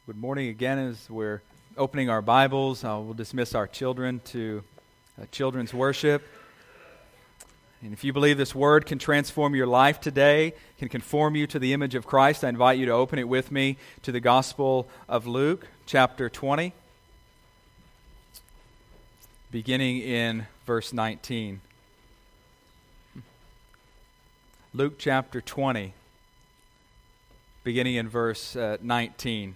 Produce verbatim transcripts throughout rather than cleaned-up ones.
Good morning again as we're opening our Bibles. Uh, we'll dismiss our children to uh, children's worship. And if you believe this word can transform your life today, can conform you to the image of Christ, I invite you to open it with me to the Gospel of Luke, chapter twenty, beginning in verse nineteen. Luke chapter twenty, beginning in verse uh, nineteen.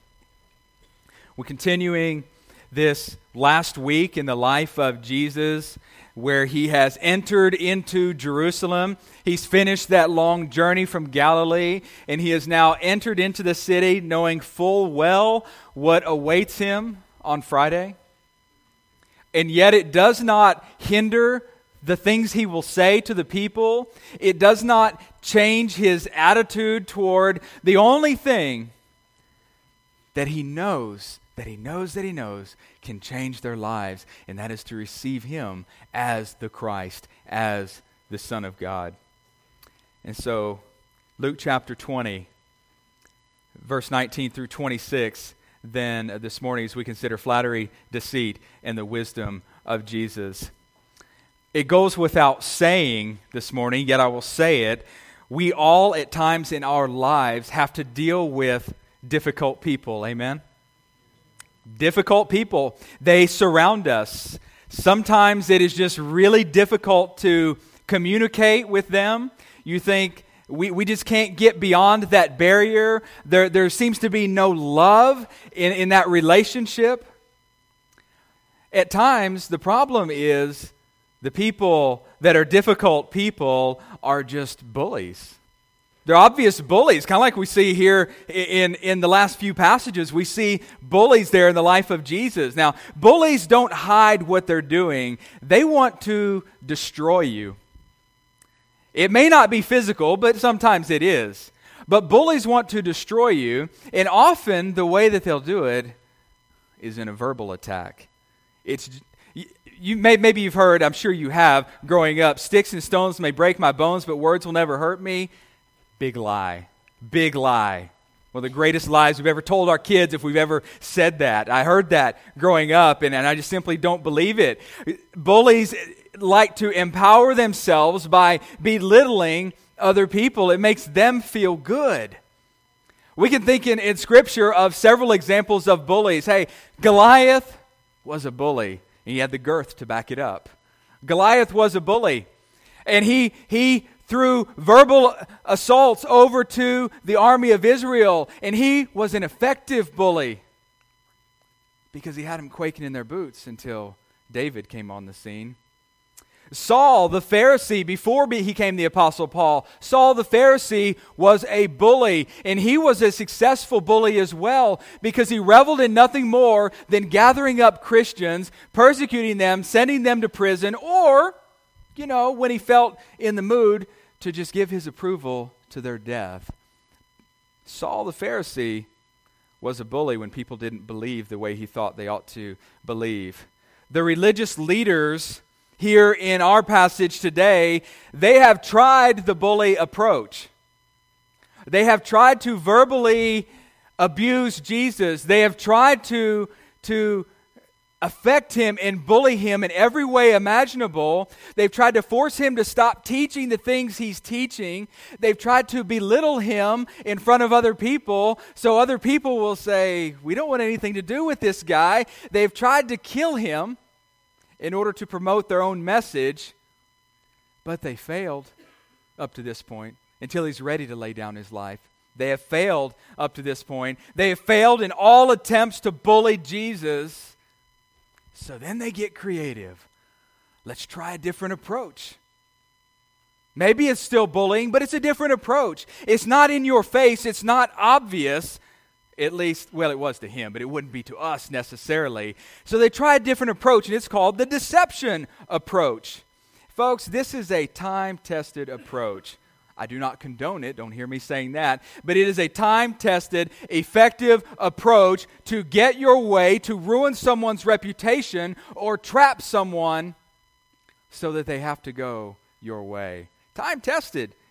We're continuing this last week in the life of Jesus, where he has entered into Jerusalem. He's finished that long journey from Galilee, and he has now entered into the city knowing full well what awaits him on Friday. And yet it does not hinder the things he will say to the people. It does not change his attitude toward the only thing that he knows, that he knows that he knows can change their lives, and that is to receive him as the Christ, as the Son of God. And so, Luke chapter twenty, verse nineteen through twenty-six, then uh, this morning as we consider flattery, deceit, and the wisdom of Jesus. It goes without saying this morning, yet I will say it, we all at times in our lives have to deal with difficult people, amen? Difficult people. They surround us. Sometimes it is just really difficult to communicate with them. You think we, we just can't get beyond that barrier. There, there seems to be no love in, in that relationship. At times, the problem is the people that are difficult people are just bullies. They're obvious bullies, kind of like we see here in, in the last few passages. We see bullies there in the life of Jesus. Now, bullies don't hide what they're doing. They want to destroy you. It may not be physical, but sometimes it is. But bullies want to destroy you, and often the way that they'll do it is in a verbal attack. It's You may, maybe you've heard, I'm sure you have, growing up, sticks and stones may break my bones, but words will never hurt me. Big lie. Big lie. One of the greatest lies we've ever told our kids, if we've ever said that. I heard that growing up, and, and I just simply don't believe it. Bullies like to empower themselves by belittling other people. It makes them feel good. We can think in, in Scripture of several examples of bullies. Hey, Goliath was a bully, and he had the girth to back it up. Goliath was a bully, and he he threw verbal assaults over to the army of Israel, and he was an effective bully because he had them quaking in their boots until David came on the scene. Saul the Pharisee, before he became the Apostle Paul, Saul the Pharisee was a bully, and he was a successful bully as well because he reveled in nothing more than gathering up Christians, persecuting them, sending them to prison, or, you know, when he felt in the mood, to just give his approval to their death. Saul the Pharisee was a bully when people didn't believe the way he thought they ought to believe. The religious leaders here in our passage today, they have tried the bully approach. They have tried to verbally abuse Jesus. They have tried to, to affect him and bully him in every way imaginable. They've tried to force him to stop teaching the things he's teaching. They've tried to belittle him in front of other people so other people will say, we don't want anything to do with this guy. They've tried to kill him in order to promote their own message, but they failed up to this point until he's ready to lay down his life. They have failed up to this point. They have failed in all attempts to bully Jesus. So then they get creative. Let's try a different approach. Maybe it's still bullying, but it's a different approach. It's not in your face. It's not obvious. At least, well, it was to him, but it wouldn't be to us necessarily. So they try a different approach, and it's called the deception approach. Folks, this is a time-tested approach. I do not condone it, don't hear me saying that, but it is a time-tested, effective approach to get your way, to ruin someone's reputation, or trap someone so that they have to go your way. Time-tested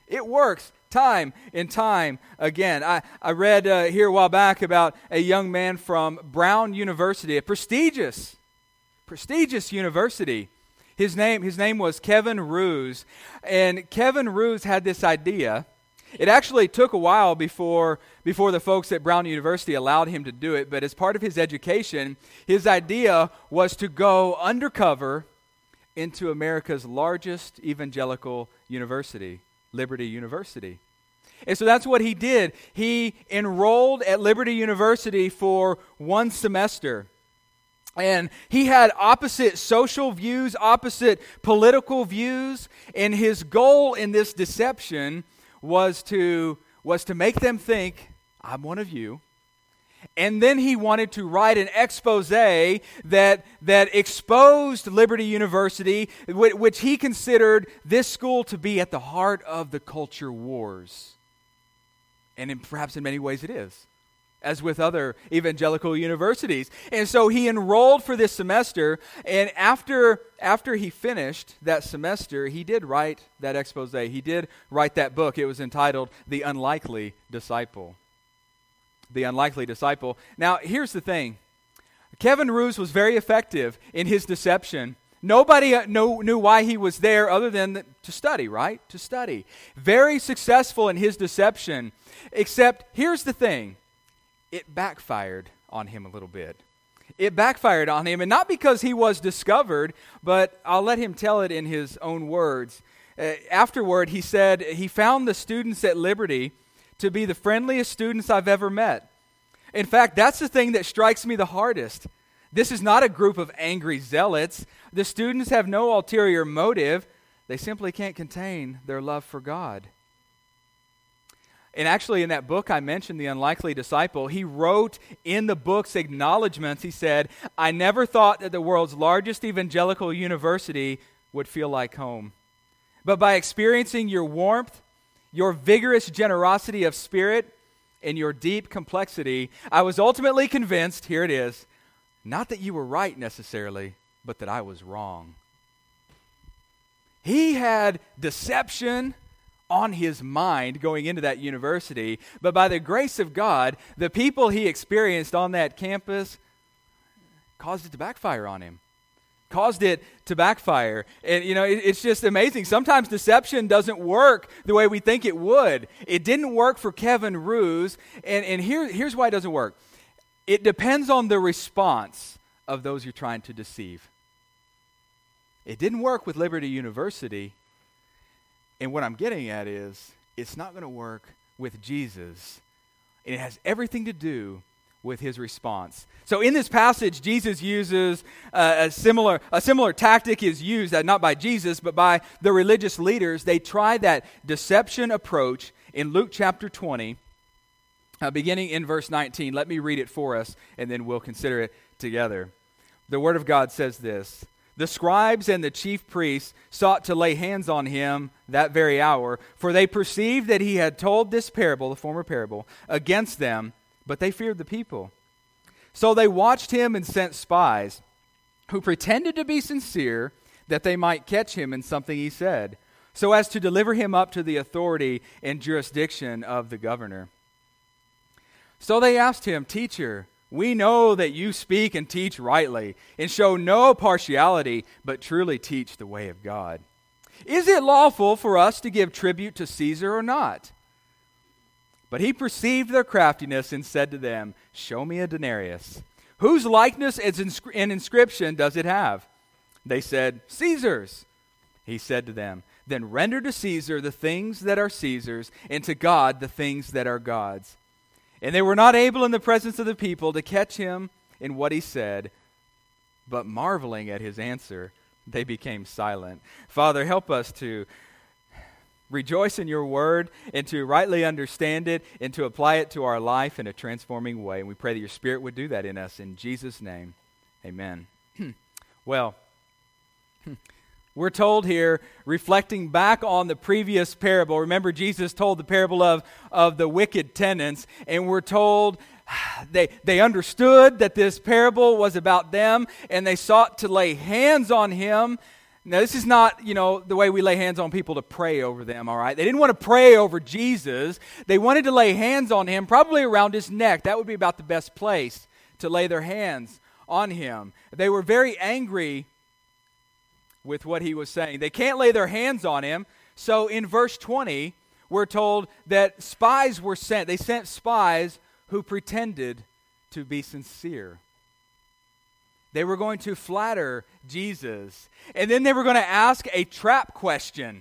It works time and time again. I, I read uh, here a while back about a young man from Brown University, a prestigious, prestigious university. His name, his name was Kevin Roos. And Kevin Roos had this idea. It actually took a while before, before the folks at Brown University allowed him to do it, but as part of his education, his idea was to go undercover into America's largest evangelical university, Liberty University. And so that's what he did. He enrolled at Liberty University for one semester. And he had opposite social views, opposite political views, and his goal in this deception was to was to make them think, I'm one of you. And then he wanted to write an expose that that exposed Liberty University, which he considered this school to be at the heart of the culture wars. And in, perhaps in many ways it is, as with other evangelical universities. And so he enrolled for this semester, and after after he finished that semester, he did write that expose. He did write that book. It was entitled The Unlikely Disciple. The Unlikely Disciple. Now, here's the thing. Kevin Roos was very effective in his deception. Nobody uh, know, knew why he was there other than to study, right? To study. Very successful in his deception, except here's the thing. It backfired on him a little bit. It backfired on him, and not because he was discovered, but I'll let him tell it in his own words. Uh, afterward, he said he found the students at Liberty to be the friendliest students I've ever met. In fact, that's the thing that strikes me the hardest. This is not a group of angry zealots. The students have no ulterior motive. They simply can't contain their love for God. And actually, in that book I mentioned, The Unlikely Disciple, he wrote in the book's acknowledgments, he said, I never thought that the world's largest evangelical university would feel like home. But by experiencing your warmth, your vigorous generosity of spirit, and your deep complexity, I was ultimately convinced, here it is, not that you were right necessarily, but that I was wrong. He had deception on his mind going into that university, but by the grace of God, the people he experienced on that campus caused it to backfire on him. Caused it to backfire. And, you know, it, it's just amazing. Sometimes deception doesn't work the way we think it would. It didn't work for Kevin Roos, and, and here, here's why it doesn't work. It depends on the response of those you're trying to deceive. It didn't work with Liberty University, and what I'm getting at is it's not going to work with Jesus, and it has everything to do with his response. So in this passage, Jesus uses uh, a similar a similar tactic is used, uh, not by Jesus, but by the religious leaders. They try that deception approach in Luke chapter twenty, uh, beginning in verse nineteen. Let me read it for us, and then we'll consider it together. The Word of God says this: The scribes and the chief priests sought to lay hands on him that very hour, for they perceived that he had told this parable, the former parable, against them, but they feared the people. So they watched him and sent spies, who pretended to be sincere, that they might catch him in something he said, so as to deliver him up to the authority and jurisdiction of the governor. So they asked him, Teacher, we know that you speak and teach rightly, and show no partiality, but truly teach the way of God. Is it lawful for us to give tribute to Caesar or not? But he perceived their craftiness and said to them, Show me a denarius. Whose likeness and inscription does it have? They said, Caesar's. He said to them, Then render to Caesar the things that are Caesar's, and to God the things that are God's. And they were not able in the presence of the people to catch him in what he said, but marveling at his answer, they became silent. Father, help us to rejoice in your word and to rightly understand it and to apply it to our life in a transforming way. And we pray that your Spirit would do that in us. In Jesus' name, amen. Well, we're told here, reflecting back on the previous parable. Remember, Jesus told the parable of, of the wicked tenants, and we're told they, they understood that this parable was about them, and they sought to lay hands on him. Now, this is not, you know, the way we lay hands on people to pray over them, all right? They didn't want to pray over Jesus. They wanted to lay hands on him, probably around his neck. That would be about the best place to lay their hands on him. They were very angry with what he was saying. They can't lay their hands on him. So in verse twenty, we're told that spies were sent. They sent spies who pretended to be sincere. They were going to flatter Jesus. And then they were going to ask a trap question,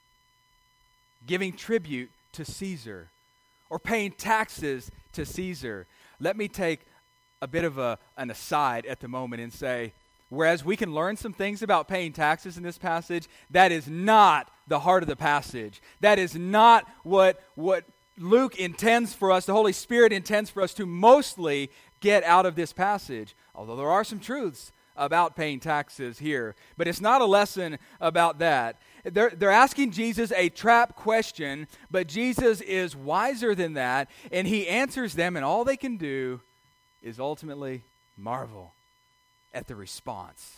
giving tribute to Caesar or paying taxes to Caesar. Let me take a bit of a, an aside at the moment and say, whereas we can learn some things about paying taxes in this passage, that is not the heart of the passage. That is not what, what Luke intends for us, the Holy Spirit intends for us to mostly get out of this passage. Although there are some truths about paying taxes here. But it's not a lesson about that. They're, they're asking Jesus a trap question, but Jesus is wiser than that, and he answers them, and all they can do is ultimately marvel at the response.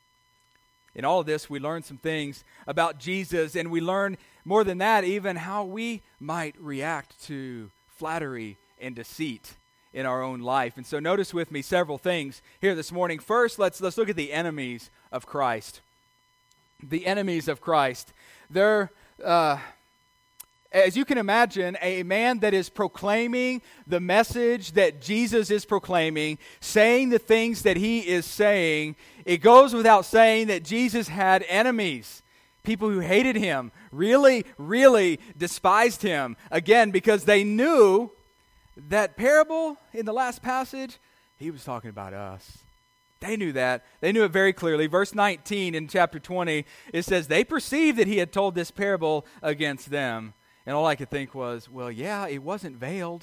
In all of this, we learn some things about Jesus, and we learn more than that, even how we might react to flattery and deceit in our own life. And so notice with me several things here this morning. First, let's let's look at the enemies of Christ. The enemies of Christ. They're, uh, as you can imagine, a man that is proclaiming the message that Jesus is proclaiming, saying the things that he is saying, it goes without saying that Jesus had enemies. People who hated him, really, really despised him. Again, because they knew that parable in the last passage, he was talking about us. They knew that. They knew it very clearly. Verse nineteen in chapter twenty, it says, they perceived that he had told this parable against them. And all I could think was, well, yeah, it wasn't veiled.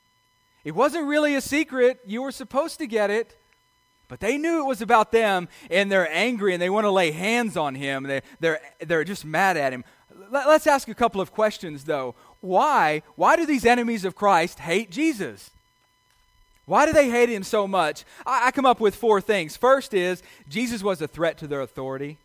It wasn't really a secret. You were supposed to get it. But they knew it was about them, and they're angry, and they want to lay hands on him. They, they're, they're just mad at him. Let's ask a couple of questions, though. Why? Why do these enemies of Christ hate Jesus? Why do they hate him so much? I, I come up with four things. First is, Jesus was a threat to their authority.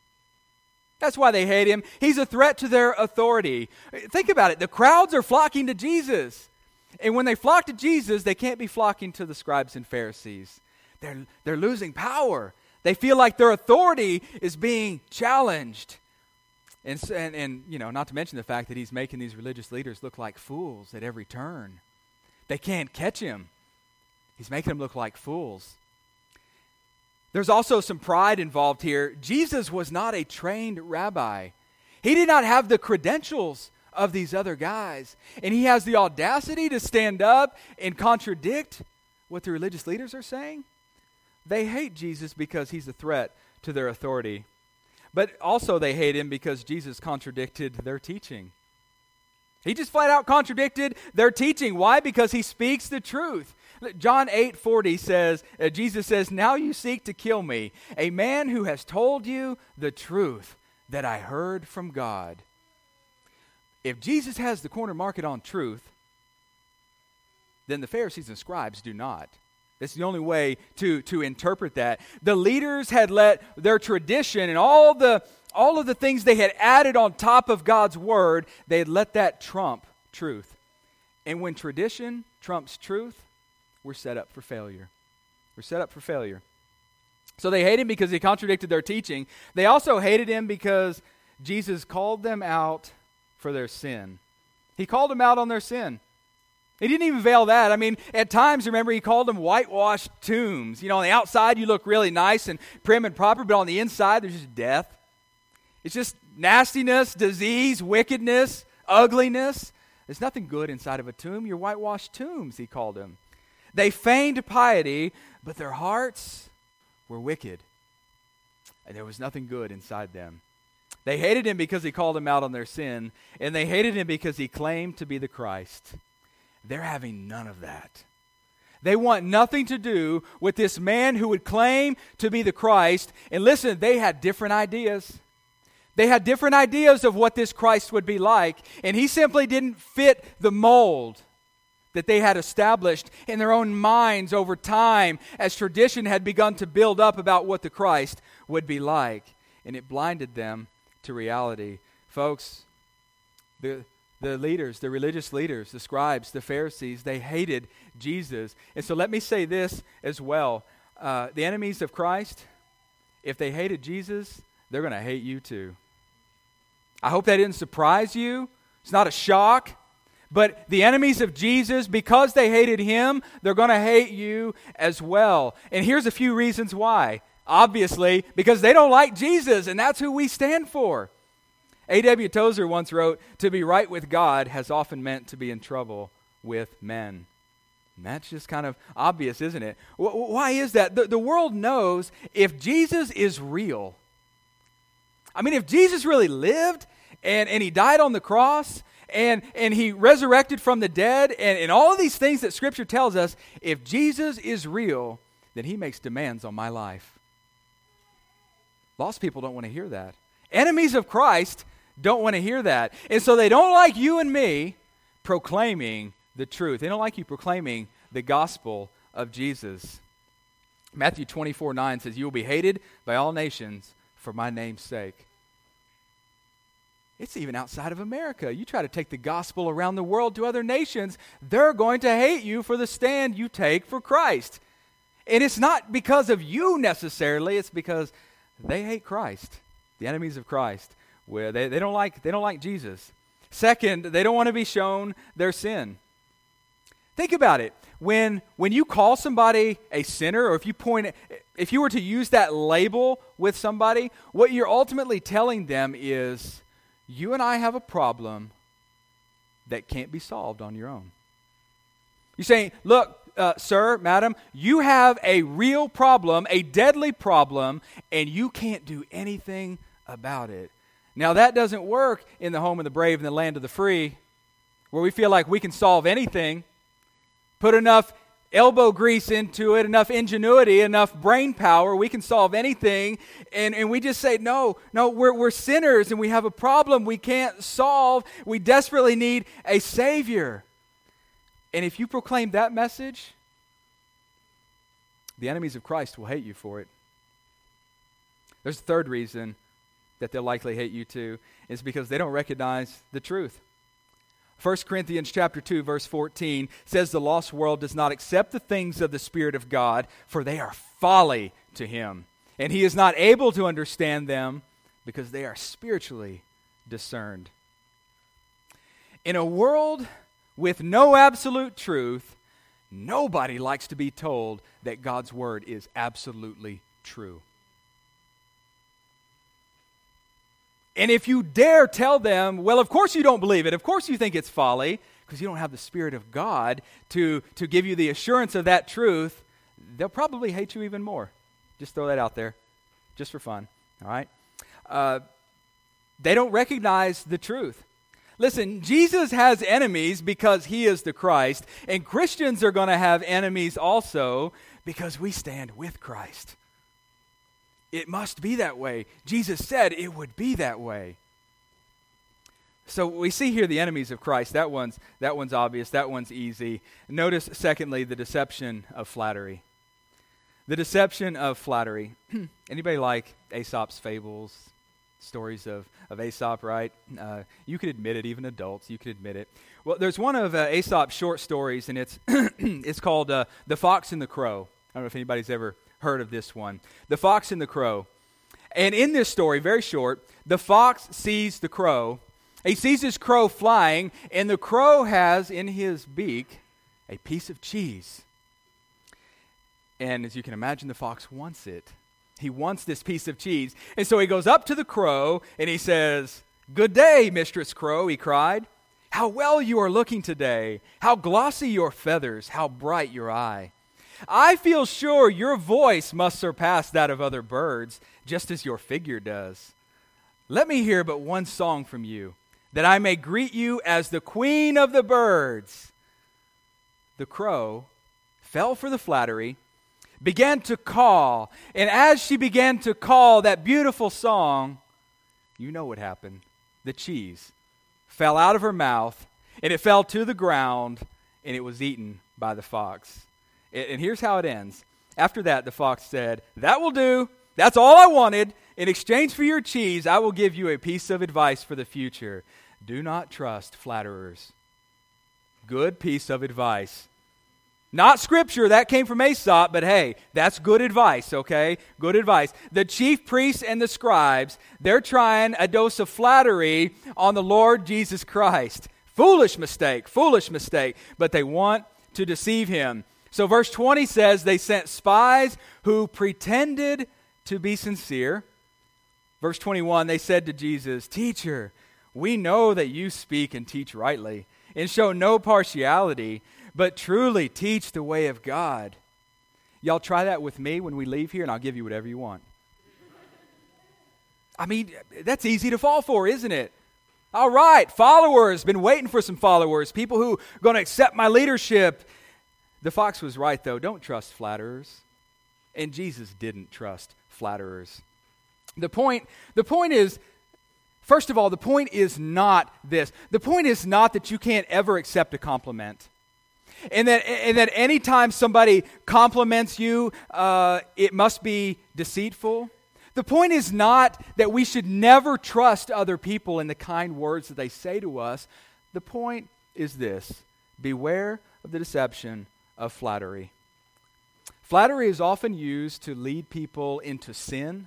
That's why they hate him. He's a threat to their authority. Think about it. The crowds are flocking to Jesus. And when they flock to Jesus, they can't be flocking to the scribes and Pharisees. They're, they're losing power. They feel like their authority is being challenged. And, and, and, you know, not to mention the fact that he's making these religious leaders look like fools at every turn. They can't catch him. He's making them look like fools. There's also some pride involved here. Jesus was not a trained rabbi. He did not have the credentials of these other guys. And he has the audacity to stand up and contradict what the religious leaders are saying. They hate Jesus because he's a threat to their authority. But also they hate him because Jesus contradicted their teaching. He just flat out contradicted their teaching. Why? Because he speaks the truth. John eight forty says, uh, Jesus says, now you seek to kill me, a man who has told you the truth that I heard from God. If Jesus has the corner market on truth, then the Pharisees and scribes do not. That's the only way to, to interpret that. The leaders had let their tradition and all the all of the things they had added on top of God's word, they had let that trump truth. And when tradition trumps truth, we're set up for failure. We're set up for failure. So they hate him because he contradicted their teaching. They also hated him because Jesus called them out for their sin. He called them out on their sin. He didn't even veil that. I mean, at times, remember, he called them whitewashed tombs. You know, on the outside, you look really nice and prim and proper, but on the inside, there's just death. It's just nastiness, disease, wickedness, ugliness. There's nothing good inside of a tomb. You're whitewashed tombs, he called them. They feigned piety, but their hearts were wicked. And there was nothing good inside them. They hated him because he called them out on their sin, and they hated him because he claimed to be the Christ. They're having none of that. They want nothing to do with this man who would claim to be the Christ. And listen, they had different ideas. They had different ideas of what this Christ would be like, and he simply didn't fit the mold that they had established in their own minds over time as tradition had begun to build up about what the Christ would be like. and it blinded them to reality. Folks, the the leaders, the religious leaders, the scribes, the Pharisees, they hated Jesus. And so let me say this as well. Uh, the enemies of Christ, if they hated Jesus, they're going to hate you too. I hope that didn't surprise you. It's not a shock. But the enemies of Jesus, because they hated him, they're going to hate you as well. And here's a few reasons why. Obviously, because they don't like Jesus, and that's who we stand for. A W Tozer once wrote, "To be right with God has often meant to be in trouble with men." And that's just kind of obvious, isn't it? W- why is that? The, the world knows if Jesus is real. I mean, if Jesus really lived and, and he died on the cross and, and he resurrected from the dead and, and all of these things that Scripture tells us, if Jesus is real, then he makes demands on my life. Lost people don't want to hear that. Enemies of Christ don't want to hear that. And so they don't like you and me proclaiming the truth. They don't like you proclaiming the gospel of Jesus. Matthew twenty-four nine says, "You will be hated by all nations for my name's sake." It's even outside of America. You try to take the gospel around the world to other nations, they're going to hate you for the stand you take for Christ. And it's not because of you necessarily, it's because they hate Christ, the enemies of Christ. Where they, they don't like they don't like Jesus. Second, they don't want to be shown their sin. Think about it. When when you call somebody a sinner, or if you point if you were to use that label with somebody, what you're ultimately telling them is, you and I have a problem that can't be solved on your own. You're saying, look, uh, sir, madam, you have a real problem, a deadly problem, and you can't do anything about it. Now, that doesn't work in the home of the brave and the land of the free, where we feel like we can solve anything, put enough elbow grease into it, enough ingenuity, enough brain power, we can solve anything, and, and we just say, no, no, we're, we're sinners, and we have a problem we can't solve. We desperately need a Savior. And if you proclaim that message, the enemies of Christ will hate you for it. There's a third reason that they'll likely hate you too, is because they don't recognize the truth. First Corinthians chapter two, verse fourteen says, "The lost world does not accept the things of the Spirit of God, for they are folly to him. And he is not able to understand them because they are spiritually discerned." In a world with no absolute truth, nobody likes to be told that God's word is absolutely true. And if you dare tell them, well, of course you don't believe it, of course you think it's folly, because you don't have the Spirit of God to, to give you the assurance of that truth, they'll probably hate you even more. Just throw that out there, just for fun, all right? Uh, they don't recognize the truth. Listen, Jesus has enemies because he is the Christ, and Christians are going to have enemies also because we stand with Christ. It must be that way. Jesus said it would be that way. So we see here the enemies of Christ. That one's, that one's obvious. That one's easy. Notice, secondly, the deception of flattery. The deception of flattery. Anybody like Aesop's fables, stories of, of Aesop, right? Uh, you could admit it, even adults, you could admit it. Well, there's one of uh, Aesop's short stories, and it's, it's called uh, The Fox and the Crow. I don't know if anybody's ever heard of this one. The Fox and the Crow. And in this story, very short, the fox sees the crow. He sees his crow flying, and the crow has in his beak a piece of cheese. And as you can imagine, the fox wants it. He wants this piece of cheese. And so he goes up to the crow, and he says, "Good day, Mistress Crow," he cried. "How well you are looking today. How glossy your feathers, how bright your eye. I feel sure your voice must surpass that of other birds, just as your figure does. Let me hear but one song from you, that I may greet you as the queen of the birds." The crow fell for the flattery, began to call, and as she began to call that beautiful song, you know what happened. The cheese fell out of her mouth, and it fell to the ground, and it was eaten by the fox. And here's how it ends. After that, the fox said, "That will do. That's all I wanted. In exchange for your cheese, I will give you a piece of advice for the future. Do not trust flatterers. Good piece of advice. Not scripture, that came from Aesop, but hey, that's good advice, okay? Good advice. The chief priests and the scribes, they're trying a dose of flattery on the Lord Jesus Christ. Foolish mistake, foolish mistake, but they want to deceive him. So verse twenty says they sent spies who pretended to be sincere. Verse twenty-one, they said to Jesus, "Teacher, we know that you speak and teach rightly and show no partiality, but truly teach the way of God." Y'all try that with me when we leave here and I'll give you whatever you want. I mean, that's easy to fall for, isn't it? All right, followers, been waiting for some followers, people who are going to accept my leadership. The fox was right, though. Don't trust flatterers. And Jesus didn't trust flatterers. The point, the point is, first of all, the point is not this. The point is not that you can't ever accept a compliment. And that, and that anytime somebody compliments you, uh, it must be deceitful. The point is not that we should never trust other people in the kind words that they say to us. The point is this: beware of the deception of flattery. Flattery is often used to lead people into sin.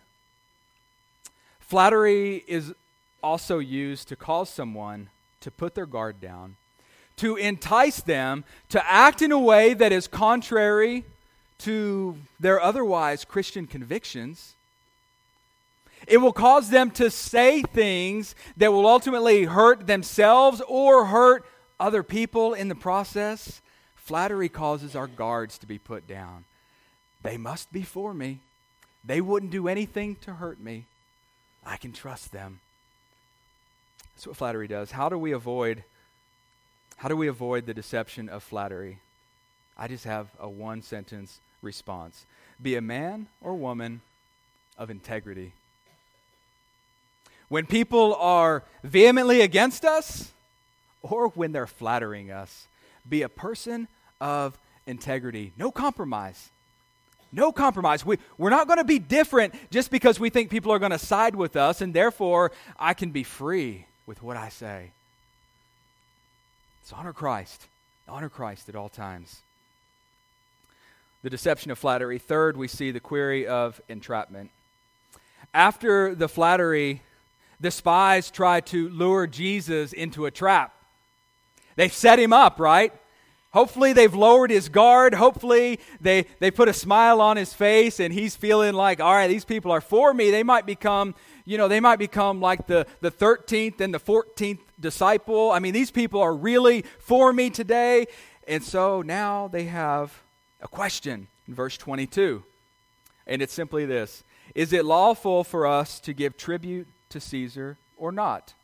Flattery is also used to cause someone to put their guard down, to entice them to act in a way that is contrary to their otherwise Christian convictions. It will cause them to say things that will ultimately hurt themselves or hurt other people in the process. Flattery causes our guards to be put down. They must be for me. They wouldn't do anything to hurt me. I can trust them. That's what flattery does. How do we avoid How do we avoid the deception of flattery? I just have a one-sentence response. Be a man or woman of integrity. When people are vehemently against us, or when they're flattering us, be a person of integrity. No compromise. No compromise. We, we're not going to be different just because we think people are going to side with us, and therefore I can be free with what I say. So honor Christ. Honor Christ at all times. The deception of flattery. Third, we see the query of entrapment. After the flattery, the spies try to lure Jesus into a trap. They've set him up, right? Hopefully they've lowered his guard. Hopefully they, they put a smile on his face and he's feeling like, all right, these people are for me. They might become, you know, they might become like the, the thirteenth and the fourteenth disciple. I mean, these people are really for me today. And so now they have a question in verse twenty-two. And it's simply this: is it lawful for us to give tribute to Caesar or not?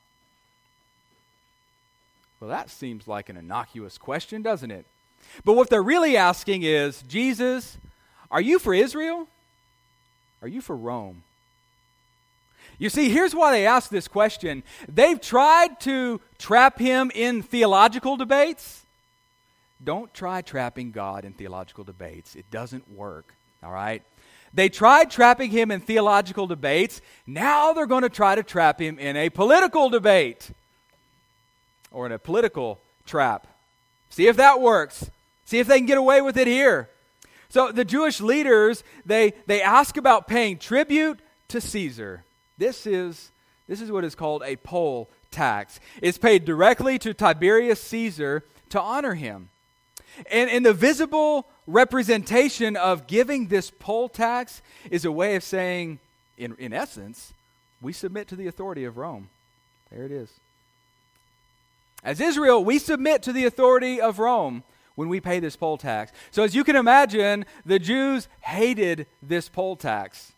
Well, that seems like an innocuous question, doesn't it? But what they're really asking is, Jesus, are you for Israel? Are you for Rome? You see, here's why they ask this question. They've tried to trap him in theological debates. Don't try trapping God in theological debates. It doesn't work, all right? They tried trapping him in theological debates. Now they're going to try to trap him in a political debate or in a political trap. See if that works. See if they can get away with it here. So the Jewish leaders, they, they ask about paying tribute to Caesar. This is, this is what is called a poll tax. It's paid directly to Tiberius Caesar to honor him. And, and the visible representation of giving this poll tax is a way of saying, in, in essence, we submit to the authority of Rome. There it is. As Israel, we submit to the authority of Rome when we pay this poll tax. So as you can imagine, the Jews hated this poll tax.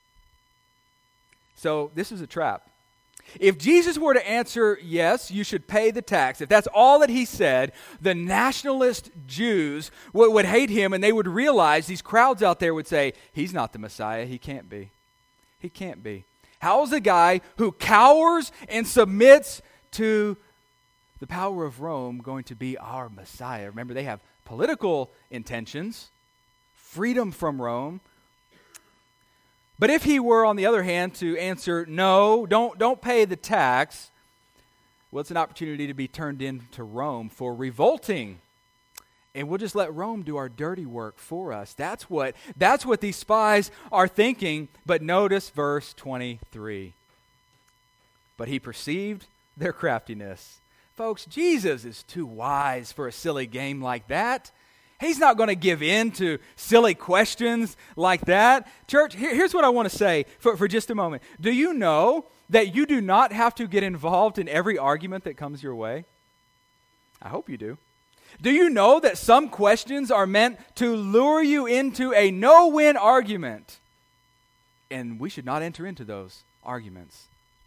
So this is a trap. If Jesus were to answer, yes, you should pay the tax, if that's all that he said, the nationalist Jews would, would hate him, and they would realize, these crowds out there would say, he's not the Messiah. He can't be. He can't be. How is a guy who cowers and submits to the power of Rome going to be our Messiah? Remember, they have political intentions, freedom from Rome. But if he were, on the other hand, to answer, no, don't, don't pay the tax, well, it's an opportunity to be turned into Rome for revolting. And we'll just let Rome do our dirty work for us. That's what, that's what these spies are thinking. But notice verse twenty-three. But he perceived their craftiness. Folks, Jesus is too wise for a silly game like that. He's not going to give in to silly questions like that. Church, here, here's what I want to say for, for just a moment. Do you know that you do not have to get involved in every argument that comes your way? I hope you do. Do you know that some questions are meant to lure you into a no-win argument? And we should not enter into those arguments.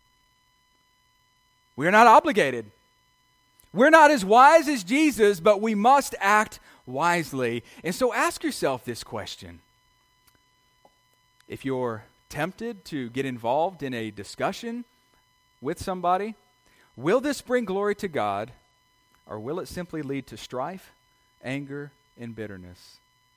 We are not obligated. We're not as wise as Jesus, but we must act wisely. And so ask yourself this question. If you're tempted to get involved in a discussion with somebody, will this bring glory to God, or will it simply lead to strife, anger, and bitterness?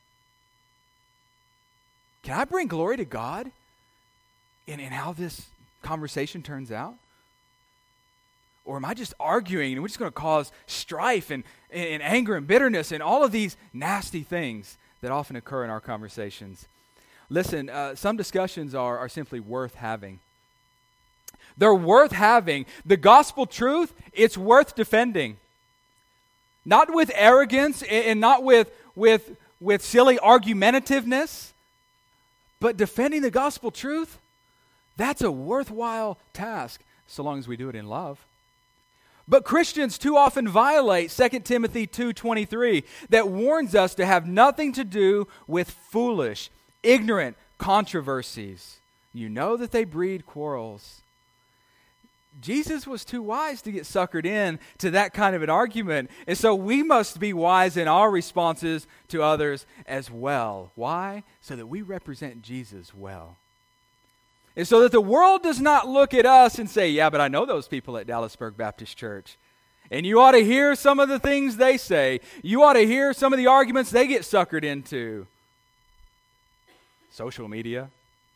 Can I bring glory to God in, in how this conversation turns out? Or am I just arguing and we're just going to cause strife and, and anger and bitterness and all of these nasty things that often occur in our conversations? Listen, uh, some discussions are, are simply worth having. They're worth having. The gospel truth, it's worth defending. Not with arrogance and not with, with, with silly argumentativeness, but defending the gospel truth, that's a worthwhile task, so long as we do it in love. But Christians too often violate Second Timothy two twenty-three that warns us to have nothing to do with foolish, ignorant controversies. You know that they breed quarrels. Jesus was too wise to get suckered in to that kind of an argument. And so we must be wise in our responses to others as well. Why? So that we represent Jesus well. And so that the world does not look at us and say, yeah, but I know those people at Dallasburg Baptist Church. And you ought to hear some of the things they say. You ought to hear some of the arguments they get suckered into. Social media.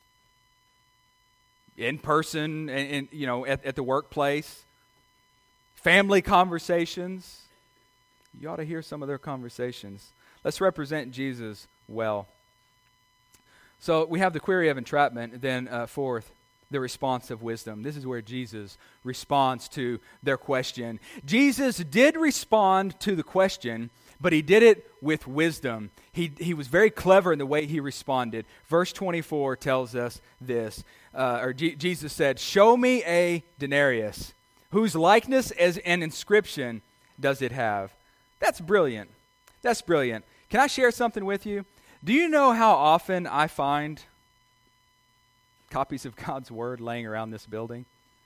In person, and, and you know, at, at the workplace. Family conversations. You ought to hear some of their conversations. Let's represent Jesus well. So we have the query of entrapment, then uh, fourth, the response of wisdom. This is where Jesus responds to their question. Jesus did respond to the question, but he did it with wisdom. He, he was very clever in the way he responded. Verse twenty-four tells us this, uh, or G- Jesus said, "Show me a denarius. Whose likeness as an inscription does it have?" That's brilliant. That's brilliant. Can I share something with you? Do you know how often I find copies of God's Word laying around this building?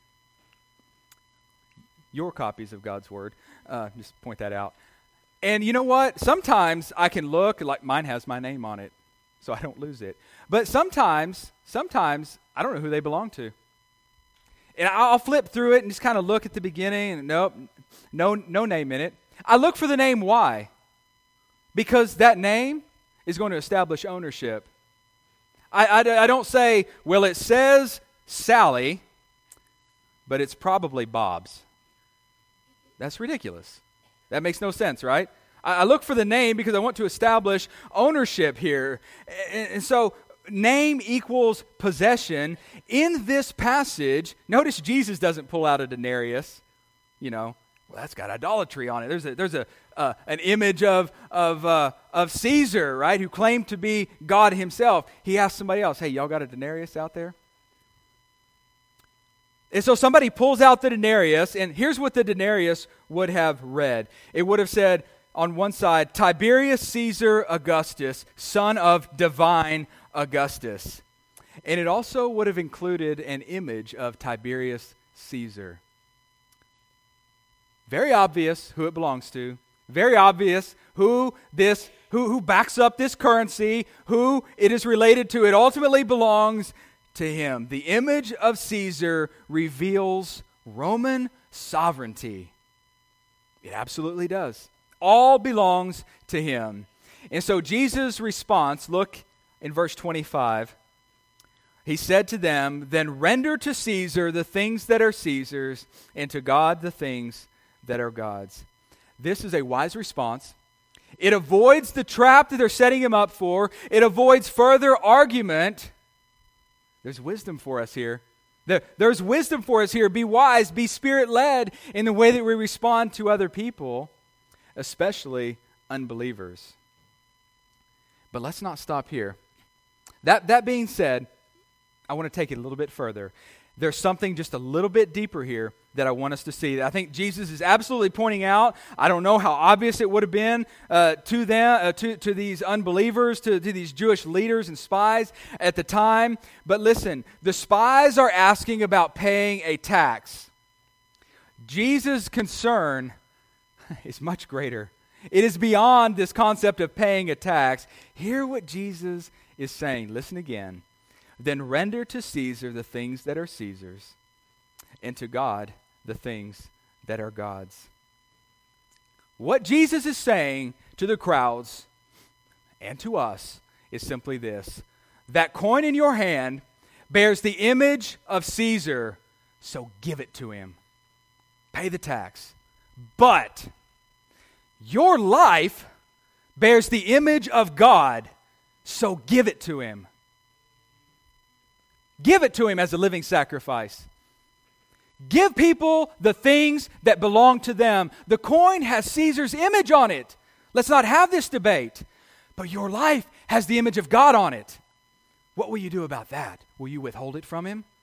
Your copies of God's Word. Uh, just point that out. And you know what? Sometimes I can look, like mine has my name on it, so I don't lose it. But sometimes, sometimes I don't know who they belong to. And I'll flip through it and just kind of look at the beginning, and nope, no, no name in it. I look for the name why? Because that name is going to establish ownership. I, I, I don't say, well, it says Sally, but it's probably Bob's. That's ridiculous. That makes no sense, right? I, I look for the name because I want to establish ownership here. And, and so name equals possession. In this passage, notice Jesus doesn't pull out a denarius, you know, well, that's got idolatry on it. There's a there's a uh, an image of of uh, of Caesar, right, who claimed to be God himself. He asked somebody else, "Hey, y'all got a denarius out there?" And so somebody pulls out the denarius, and here's what the denarius would have read. It would have said on one side, "Tiberius Caesar Augustus, son of divine Augustus," and it also would have included an image of Tiberius Caesar. Very obvious who it belongs to. Very obvious who this who, who backs up this currency, who it is related to. It ultimately belongs to him. The image of Caesar reveals Roman sovereignty. It absolutely does. All belongs to him. And so Jesus' response, look in verse twenty-five. He said to them, "Then render to Caesar the things that are Caesar's, and to God the things that are God's." This is a wise response. It avoids the trap that they're setting him up for. It avoids further argument. There's wisdom for us here. There, there's wisdom for us here. Be wise, be Spirit-led in the way that we respond to other people, especially unbelievers. But let's not stop here. That, that being said, I want to take it a little bit further. There's something just a little bit deeper here that I want us to see. I think Jesus is absolutely pointing out. I don't know how obvious it would have been uh, to them, uh, to, to these unbelievers, to, to these Jewish leaders and spies at the time. But listen, the spies are asking about paying a tax. Jesus' concern is much greater. It is beyond this concept of paying a tax. Hear what Jesus is saying. Listen again. Then render to Caesar the things that are Caesar's, and to God the things that are God's. What Jesus is saying to the crowds and to us is simply this: that coin in your hand bears the image of Caesar, so give it to him. Pay the tax. But your life bears the image of God, so give it to him. Give it to him as a living sacrifice. Give people the things that belong to them. The coin has Caesar's image on it. Let's not have this debate. But your life has the image of God on it. What will you do about that? Will you withhold it from him?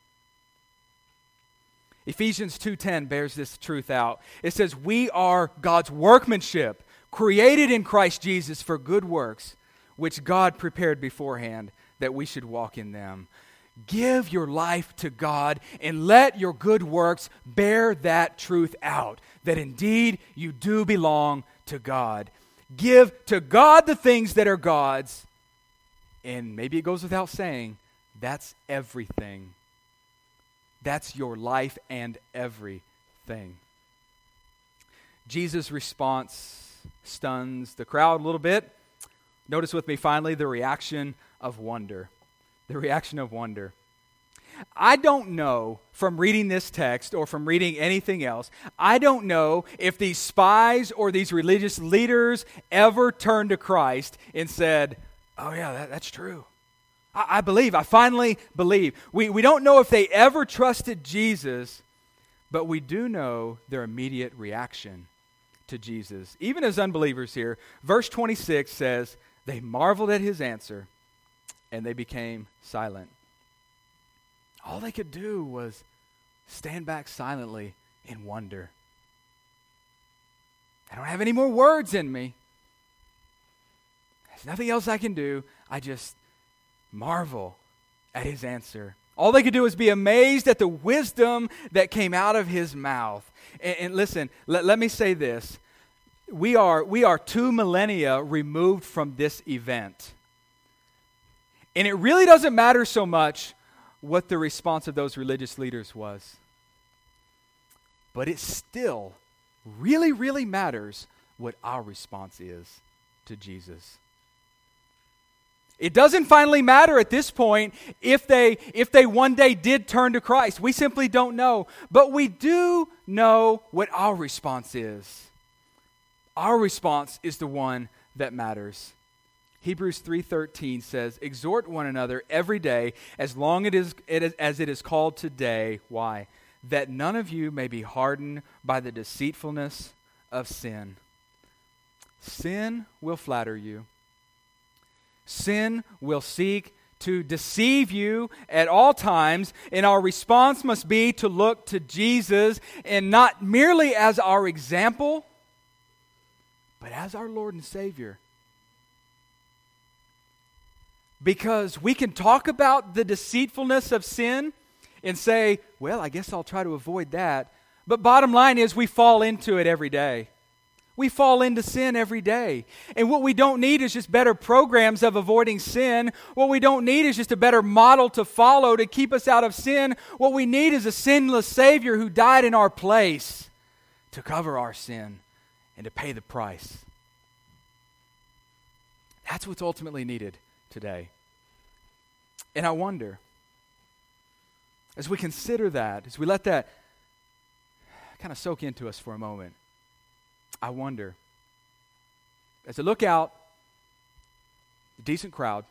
Ephesians two ten bears this truth out. It says, "We are God's workmanship, created in Christ Jesus for good works, which God prepared beforehand that we should walk in them." Give your life to God and let your good works bear that truth out, that indeed you do belong to God. Give to God the things that are God's, and maybe it goes without saying, that's everything. That's your life and everything. Jesus' response stuns the crowd a little bit. Notice with me finally the reaction of wonder. The reaction of wonder. I don't know from reading this text or from reading anything else, I don't know if these spies or these religious leaders ever turned to Christ and said, "Oh yeah, that, that's true. I, I believe, I finally believe." We, we don't know if they ever trusted Jesus, but we do know their immediate reaction to Jesus. Even as unbelievers here, verse twenty-six says, "They marveled at his answer, and they became silent." All they could do was stand back silently in wonder. I don't have any more words in me. There's nothing else I can do. I just marvel at his answer. All they could do was be amazed at the wisdom that came out of his mouth. And, and listen, let, let me say this. We are, we are two millennia removed from this event. And it really doesn't matter so much what the response of those religious leaders was. But it still really, really matters what our response is to Jesus. It doesn't finally matter at this point if they, if they one day did turn to Christ. We simply don't know. But we do know what our response is. Our response is the one that matters. Hebrews three thirteen says, "Exhort one another every day as long it is, it is, as it is called today." Why? "That none of you may be hardened by the deceitfulness of sin." Sin will flatter you. Sin will seek to deceive you at all times, and our response must be to look to Jesus, and not merely as our example, but as our Lord and Savior. Because we can talk about the deceitfulness of sin and say, well, I guess I'll try to avoid that. But bottom line is we fall into it every day. We fall into sin every day. And what we don't need is just better programs of avoiding sin. What we don't need is just a better model to follow to keep us out of sin. What we need is a sinless Savior who died in our place to cover our sin and to pay the price. That's what's ultimately needed today. And I wonder, as we consider that, as we let that kind of soak into us for a moment, I wonder, as I look out, a decent crowd,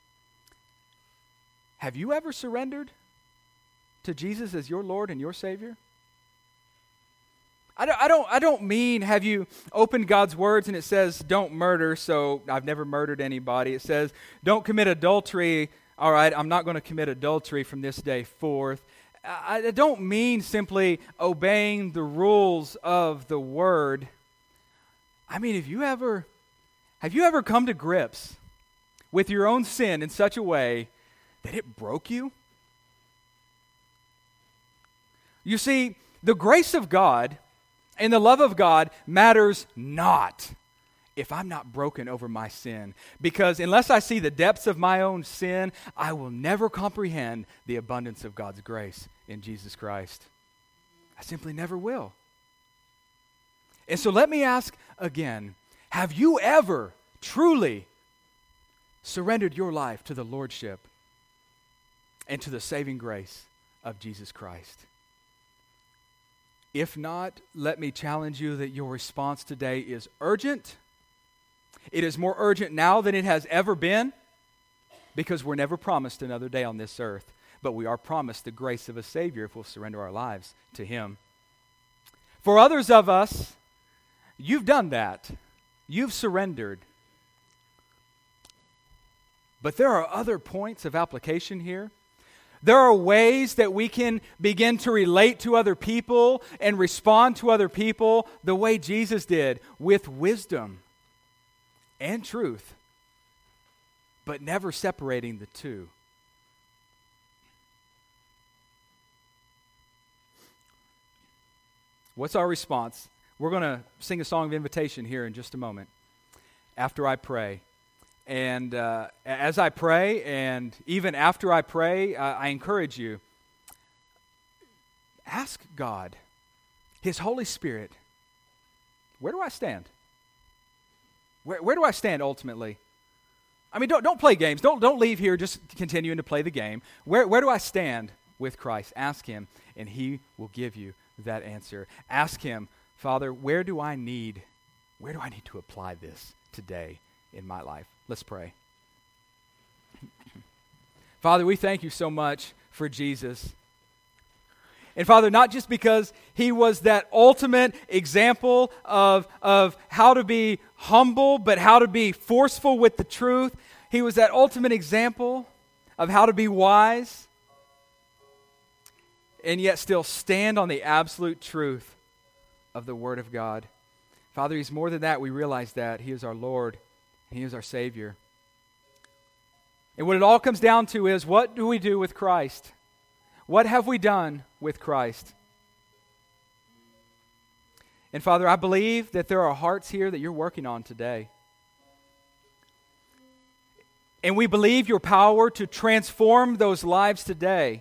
have you ever surrendered to Jesus as your Lord and your Savior? I don't, I don't, I don't mean have you opened God's words and it says don't murder, so I've never murdered anybody. It says don't commit adultery. All right, I'm not going to commit adultery from this day forth. I, I don't mean simply obeying the rules of the Word. I mean, have you ever, have you ever come to grips with your own sin in such a way that it broke you? You see, the grace of God and the love of God matters not if I'm not broken over my sin. Because unless I see the depths of my own sin, I will never comprehend the abundance of God's grace in Jesus Christ. I simply never will. And so let me ask again, have you ever truly surrendered your life to the Lordship and to the saving grace of Jesus Christ? If not, let me challenge you that your response today is urgent. It is more urgent now than it has ever been, because we're never promised another day on this earth, but we are promised the grace of a Savior if we'll surrender our lives to Him. For others of us, you've done that. You've surrendered. But there are other points of application here. There are ways that we can begin to relate to other people and respond to other people the way Jesus did, with wisdom and truth, but never separating the two. What's our response? We're going to sing a song of invitation here in just a moment after I pray. And uh, as I pray, and even after I pray, uh, I encourage you, ask God, His Holy Spirit, where do I stand? Where, where do I stand ultimately? I mean, don't don't play games. Don't don't leave here just continuing to play the game. Where where do I stand with Christ? Ask Him, and He will give you that answer. Ask Him, Father, where do I need, where do I need to apply this today in my life? Let's pray. Father, we thank you so much for Jesus. And Father, not just because He was that ultimate example of, of how to be humble, but how to be forceful with the truth. He was that ultimate example of how to be wise and yet still stand on the absolute truth of the Word of God. Father, He's more than that. We realize that. He is our Lord. He is our Savior. And what it all comes down to is, what do we do with Christ? What have we done with Christ? And Father, I believe that there are hearts here that you're working on today. And we believe your power to transform those lives today.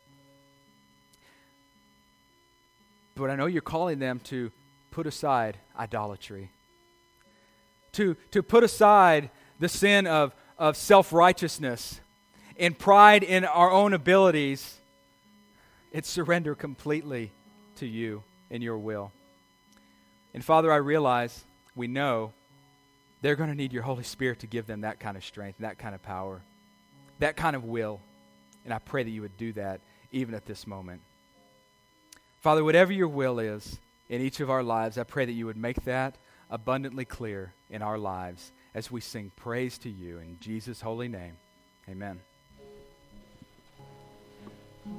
But I know you're calling them to put aside idolatry. To, to put aside the sin of, of self-righteousness and pride in our own abilities. It's surrender completely to you and your will. And Father, I realize, we know, they're going to need your Holy Spirit to give them that kind of strength, that kind of power, that kind of will. And I pray that you would do that even at this moment. Father, whatever your will is in each of our lives, I pray that you would make that abundantly clear in our lives as we sing praise to you in Jesus' holy name. Amen.